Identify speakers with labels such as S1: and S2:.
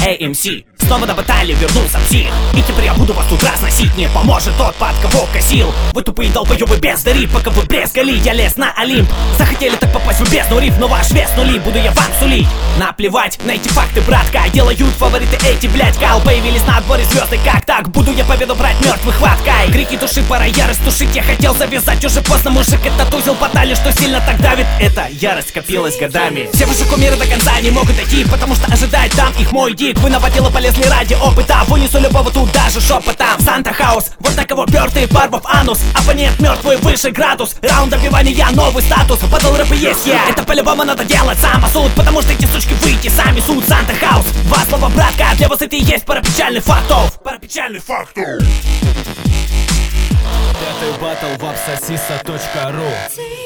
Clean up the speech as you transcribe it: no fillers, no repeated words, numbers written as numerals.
S1: Эй, МС, снова на батале вернулся псих. И теперь я буду вас тут разносить. Не поможет тот, под кого косил. Вы тупые долбоёбы бездари, пока вы брезгали, я лез на Олимп. Захотели так попасть в бездну риф, но ваш вес нули буду я вам сулить. Наплевать на эти факты, братка, делают фавориты эти, блять. Кал, появились на дворе звезды, как так? Буду я победу брать мертвых хваткой. Крики души, пора ярость тушить. Я хотел завязать, уже поздно, мужик, это тузил батали, что сильно так давит. Эта ярость копилась годами. Все ваши кумиры до конца не могут идти, потому что ожидает там их мой дик. Вы на батило полезли ради опыта, вынесу любого тут даже шепотом. Санта Хаус, вот на кого пёртый барбов анус. Оппонент мертвый, выше градус. Раунд добивания, новый статус. Батл рэпы есть я, это по-любому надо делать самосуд, потому что эти сучки выйти сами суд. Санта Хаус, два слова, братка, для вас это и есть пара печальных фактов. Пара печальных фактов.
S2: Пятый батл в absasisa.ru.